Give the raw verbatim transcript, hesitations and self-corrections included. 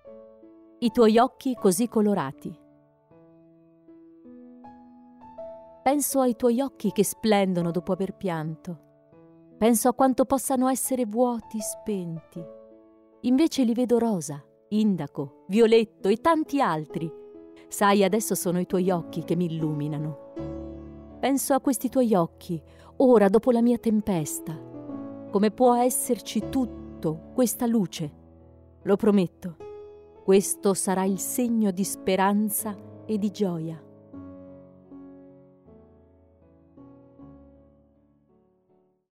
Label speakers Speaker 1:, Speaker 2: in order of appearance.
Speaker 1: I tuoi occhi così colorati. Penso ai tuoi occhi che splendono dopo aver pianto. Penso a quanto possano essere vuoti, spenti. Invece li vedo rosa, indaco, violetto e tanti altri. Sai, adesso sono i tuoi occhi che mi illuminano. Penso a questi tuoi occhi, ora dopo la mia tempesta. Come può esserci tutto, questa luce? Lo prometto, questo sarà il segno di speranza e di gioia.